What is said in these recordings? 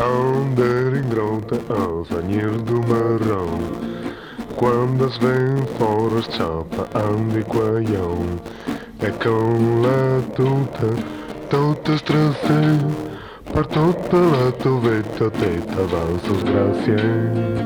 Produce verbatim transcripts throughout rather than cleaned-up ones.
Ander in grote als wanneer do marrom. Quando es vem fora chapa andi quaião. É com la tuta, tuta strasse. Per tutta la tovetta teta avanços gracias.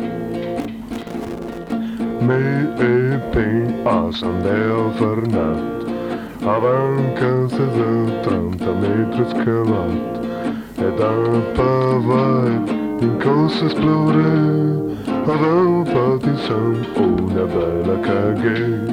Me e pin asandel vernat. Avanca se de trenta metros calat. E da vai in cosa esplore. Avevo patição una bella caguei.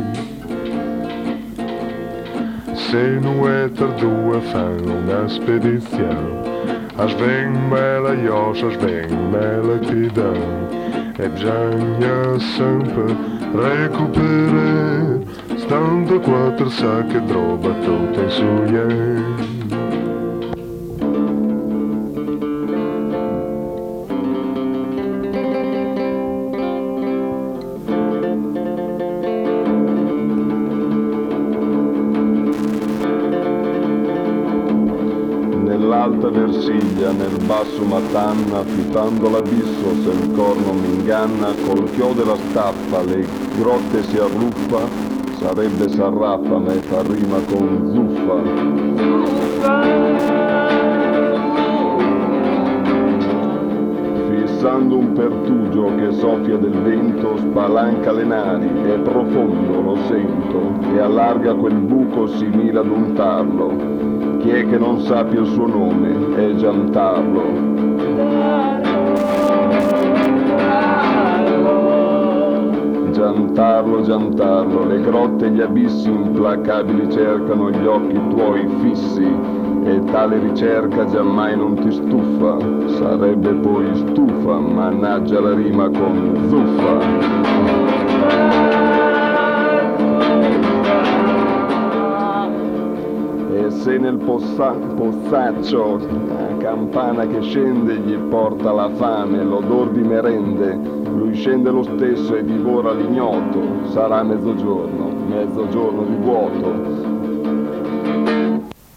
Se não é tardua fan una spedição. As vem mela ios, as vem mela ti dão. E bisogna sempre recuperare. Stando quattro sacche droga tutta in suie. Nell'alta Versiglia, nel basso Matanna, fitando l'abisso se il corno mi inganna, col chiodo e la staffa le grotte si arruffa, sarebbe s'arraffa, ma fa rima con zuffa. Fissando un pertugio che soffia del vento, spalanca le nari, è profondo, lo sento, e allarga quel buco simile ad un tarlo. Chi è che non sappia il suo nome? È Giantarlo. Giantarlo, Giantarlo, le grotte e gli abissi implacabili cercano gli occhi tuoi fissi, e tale ricerca giammai non ti stufa, sarebbe poi stufa, mannaggia la rima con zuffa. Se nel possa- possaccio la campana che scende gli porta la fame, l'odor di merende, lui scende lo stesso e divora l'ignoto, sarà mezzogiorno, mezzogiorno di vuoto,